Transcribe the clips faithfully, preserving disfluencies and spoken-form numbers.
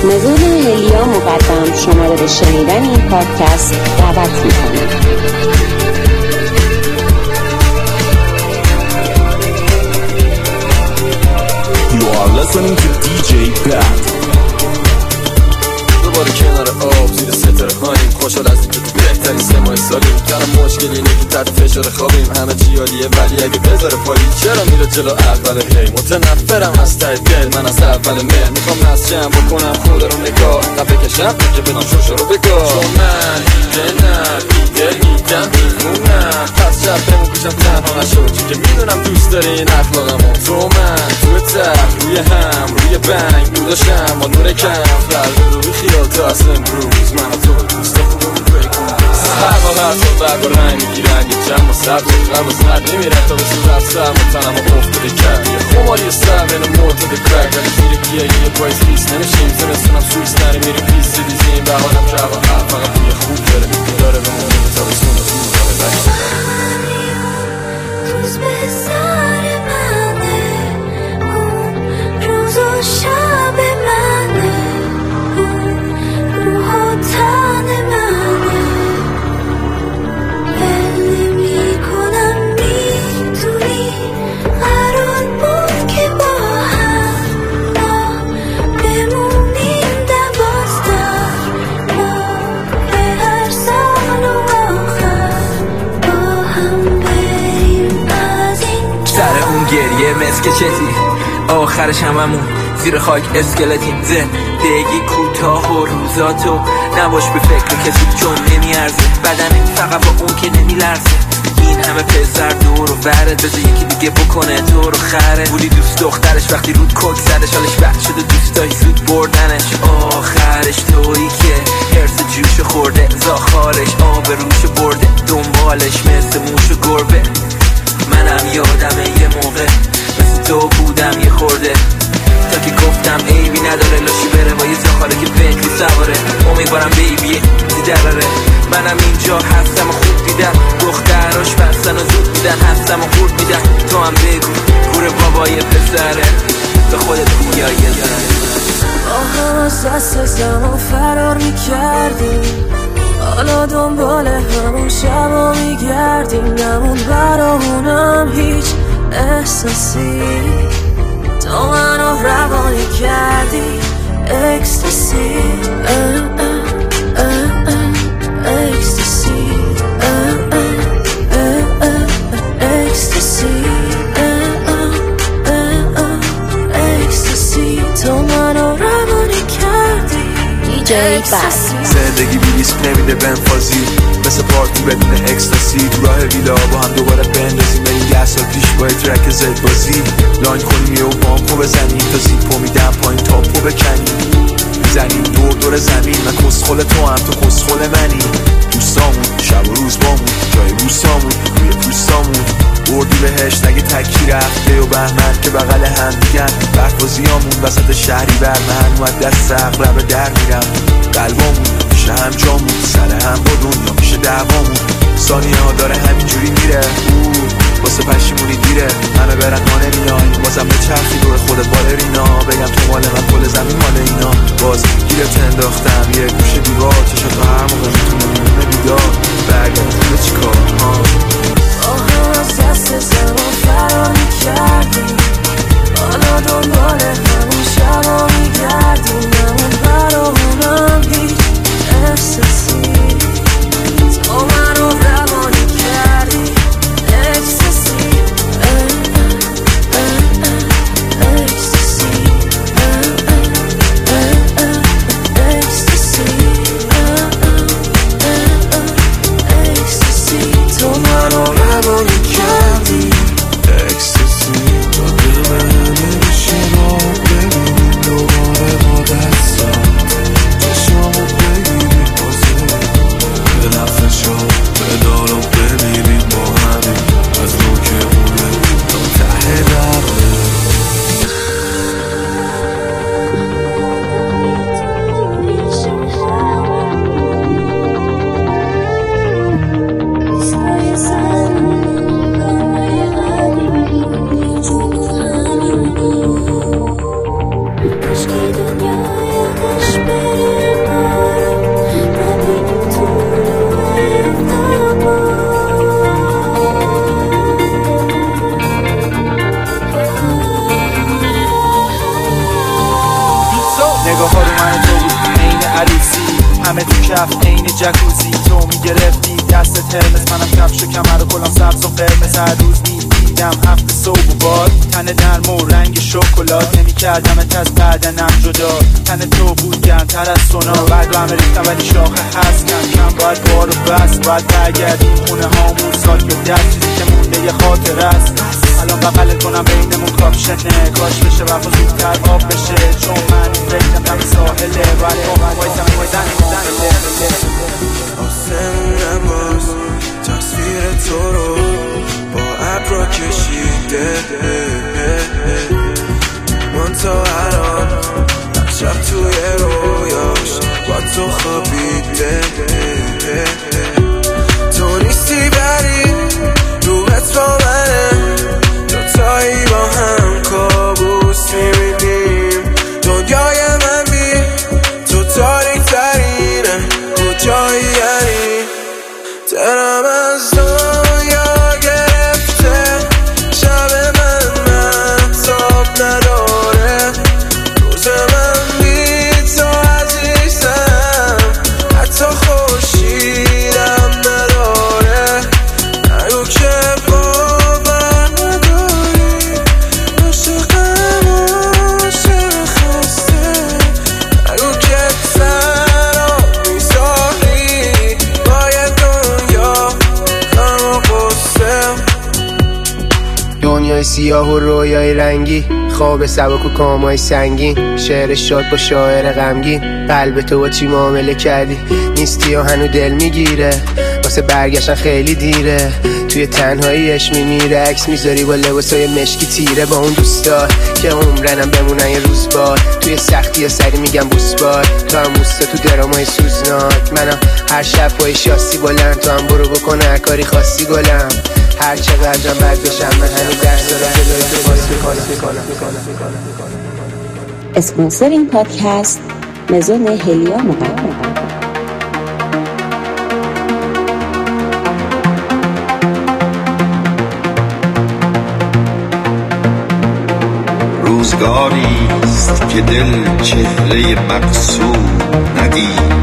نزول هلیا مقدم شما را به شنیدن این پادکست دعوت می‌کنم. You are listening to دی جی Bad. دوباره کنار آب زیر ستاره هاییم، خوشحال از اینکه تو بهترین سه ماه سالیم. تنها مشکل اینه که تحت فشار خوابیم، همه چی عالیه ولی اگه بذاره پایی چرا میره جلو اول هی. متنفرم از ته دل من از اول مهر، میخوام نسجم بکنم خود رو نگاه تا بکشم که بدم شوشو رو بگاه. چون من دیدنم بیدل میدم بیمونم، پس شب بمون پیشم تنها نشو چون که میدونم دوست داری این اخلاقمو. تو من تو تخت روی هم روی بنگ بوداشم با نور کم فرد رو بی خیال تا اصل امروز من تو دوست خوبم بکنم. هوا هر سال برگ و رنگ میگیرن یه جمع و سبز و قلب و زرد نمیرن تا به صورت سرم و تنم و افتاده کرد یه خماری سر بین مرتد کرد ولی زیر گیه یه پایز بیست نمیشیم زمستونم سویس نری میریم پیست دیزیم بهارم جواب هر فقط بوی خوب داره داره به مونیم تا به سون و سون داره بشت روز به سر منه اون روز و شب منه اون روح و تن منه ولی میکنم میتونی قرار بود که با هم ما بمونیم دوازده ماه به هر سال و آخر با هم بریم از این سر اون گریه مسکچتی آخرش هممون زیر خاک اسکلتیم. زندگی کوتاه و روزاتو نباش به فکر کسی چون نمیارزه، بدنت فقط با اون که نمیلرزه. این همه پسر دور و برد بذار یکی دیگه بکنه دور و خره. بودی دوست دخترش وقتی رود کوک زدش حالش بد شده دوستای زود بردنش. آخرش تویی که هرس جوش خورده زاخارش آب روش برده دنبالش مثل موش و گربه. منم یادمه یه موقع مثل تو بودم یه خورده تا که گفتم عیبی نداره لاشی بره با یه زاخاره که بنتلی سواره. امیدوارم بیبیه دیدراره منم اینجا هستم و خوب دیدم دختراش بستن و زود دیدن هستم و خورد میدن. تو هم بگو گوره بابای پسره به خودت بیا یه ذره. با هم از دست زمان فرار میکردیم حالا دنبال همون شبا میگردیم نمون برامونم هیچ احساسی. تو منو روانی کردی اکستاسی اکستاسی اکستاسی اکستاسی تو منو روانی کردی دی جی بد. زندگی بیلیسک نمیده بنفازی مثل پارتی بدون اکستاسی. تو راه ویلا با هم دوباره بندازیم بریم یه سال پیش با ترک زد بازی لاین کنیم یه و بامپو بزنیم تا زیپو میدم پایین تاپو بکنیم میزنیم دور دور زمین. من کسخل تو هم تو کسخل منی دوستامون شب و روز بامون جای بوستامون روی پوستامون بردی بهش نگه تکی رفته و بهمن که بغل هم دیگن برفازیامون وسط شهری بر من اومد دست اقرب در میرم قلبامون میشه هم جامون سر هم با دنیا میشه دعوامون. ثانیه ها داره همینجوری میره اوه واسه پشیمونی دیره همه برن ما نمیناییم بازم به چرخی دور خودت بالرینا بگم تو مال من کل زمین مال اینا. باز گیرت انداختم یه گوشه دیوار چشم تا هر موقع میتونه میمونه بیدار برگرد توی چی کار ها. آها از دست زمان فرار میکردیم حالا دنبال همون شبا میگردیم نمون برامونم هیچ احساسی. تو منو روانی کردی اکستاسی اکستاسی اکستاسی اکستاسی تو منو کف عین جکوزی تو میگرفتی دستت هرمز، منم کفش و کمر و کلام سبز و قرمز. هر روز میدیدم هفت صبح و باد، تن نرم و رنگ شکلات، نمی کردمت از بدنم جدا. تن تو بود گرمتر از سونا، بعد همه ریختم ولی شاخه هست کم کم. باید بار و بس باید برگردیم خونه هامون، ساک به دست چیزی که مونده یه خاطر است. الان بغلت کنم بینمون کاپشنه، کاش بشه وقت زودتر آب بشه، چون من فکرم دم ساحله ولی وایسم وایسم آسمونم باز تصویر تو رو با ابرا کشیده، من تا الان شب توی رویاش با تو خوابیده. تو نیستی بری روحت با منه، دوتایی با هم کابوس میبینیم. دنیای من بی تو تاریک ترینه، کجایی یعنی دلم از دنیا گرفته، شب من محتاب نداره، روز من بی تو عزیزم حتی خوشیدم نداره. نگو که باور نداری عاشقم عاشق خسته، نگو که تنها میذاری باید دنیا غم و غصه. دنیای سیاه و رویای رنگی، خواب سبک و کامای سنگین، شعر شاد با شاعر غمگین. قلب تو با چی معامله کردی نیستی و هنو دل میگیره، واسه برگشتن خیلی دیره. توی تنهاییش میمیره، عکس میذاری با لباسای مشکی تیره، با اون دوستا که عمرنم بمونن یه روز بار. توی سختی سری میگم بوس بار، تو هم موستا تو درامای سوزناک. منم هر شب پای شاسی بلند، تو هم برو بکنه هر کاری خاصی گلم. هر چقدرم بد بشم من هنو ده ساله جلوی تو خاصی کنم. اسپانسر این پادکست مزون هلیا مقدم. روزگاری است که دل چهره مقصود ندید،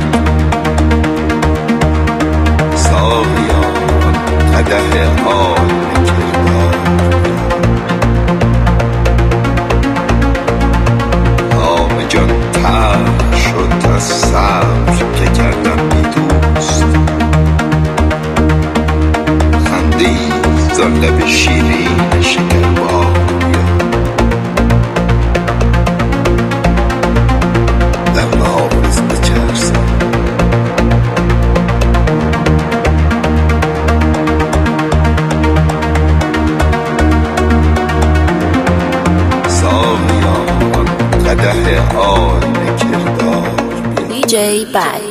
ساقیا قدح حال کردار، نام جان تر شد از صبر که کردم بی دوست. خندید زان لب شیرین شکربار، دی جی بد.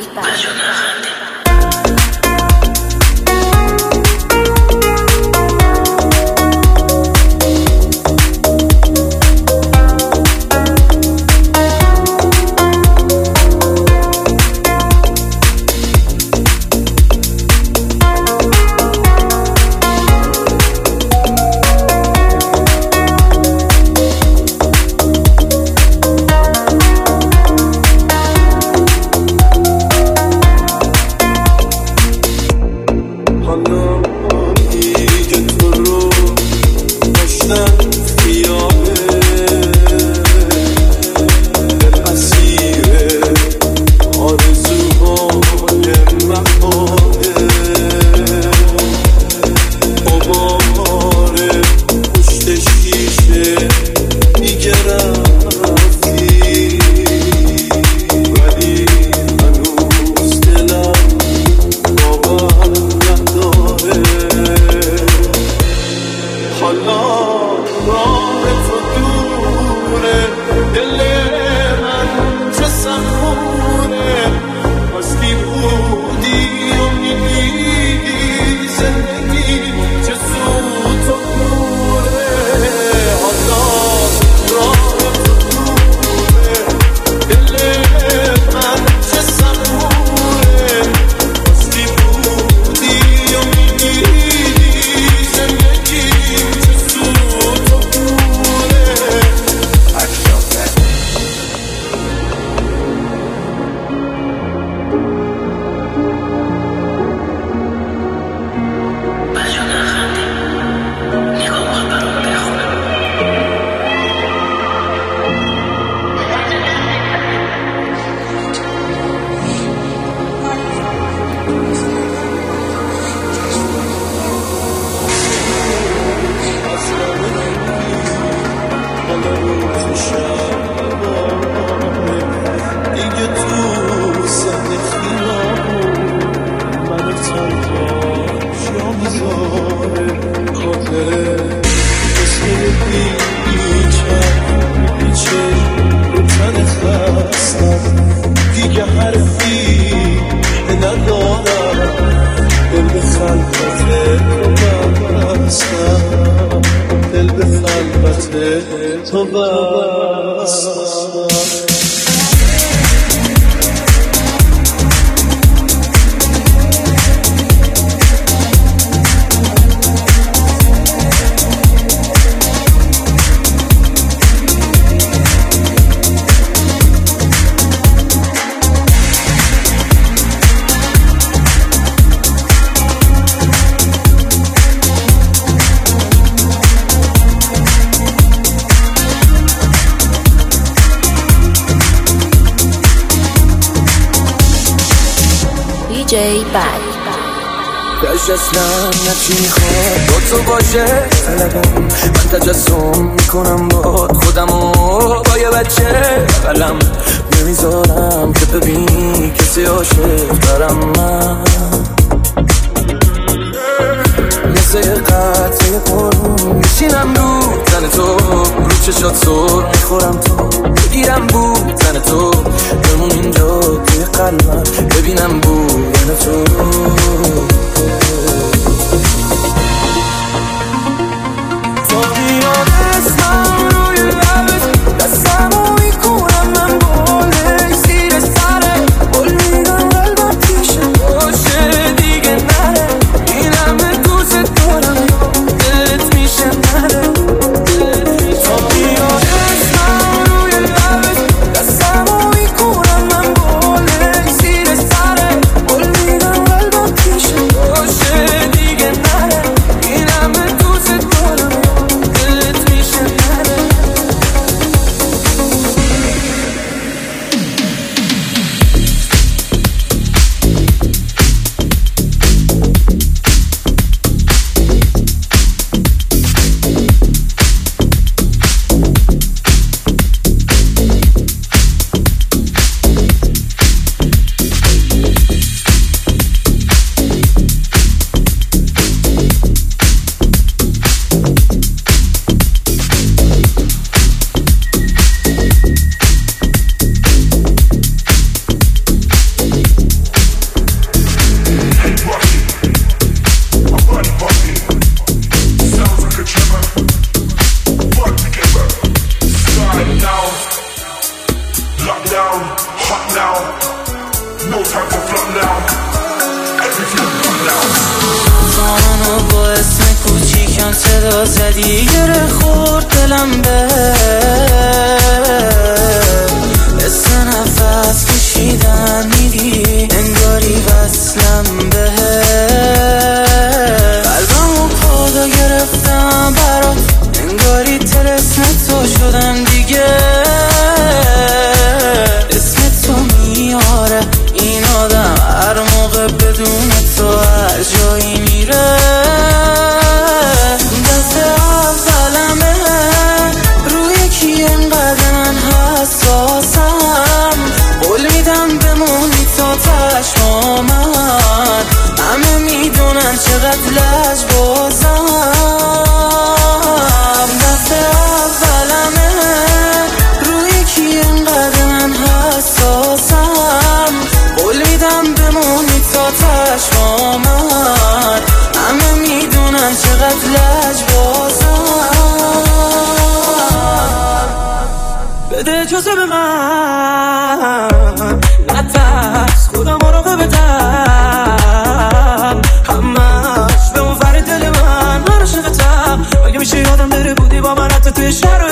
خوده مثل بیچه بیچه رو تن خستم دیگه حرفی ندارم دل به خلقت تو بستم دل به خلقت تو بستم دی جی بد داشت اصلا نچی میخواد با تو باشه طلبم من تجسم میکنم با خودم و با یه بچه قلم نمیذارم که ببینی کسی عاشق دارم من مثل یه قطعه قرون میشینم رو تن تو رو چشات سر میخورم تو بگیرم بود تن تو بمون اینجا توی قلبم ببینم بود یعنی تو تا بیاد اسمم روی لبت دستمو میکنم من باله زیر سره بل میدم قلبم پیشه باشه دیگه نره این همه دوست دارم دلت میشه نره تا بیاد اسمم روی لبت دستمو میکنم من باله زیر سره بل میدم قلبم پیشه باشه دیگه نره این همه دوست دارم دلت میشه نره صدا زدی گره خورد دلم به حس نفس کشیدن میدی انگاری وصلم به قلبم و پادا گرفتم برات انگاری طلسم تو شدم دیگه اسم تو میاره این آدم هر موقع بدون تو هر جایی میره چقدر لج بازم دست اولمه روی کی اینقدر من حساسم قول میدم بمونی تا چشمامت همه میدونن چقدر لج بازم بده اجازه به من نترس خودم مراقب بدم همش به اون فر دل من من عاشقتم اگه میشه یادم بره بودی با من حتی توی شهر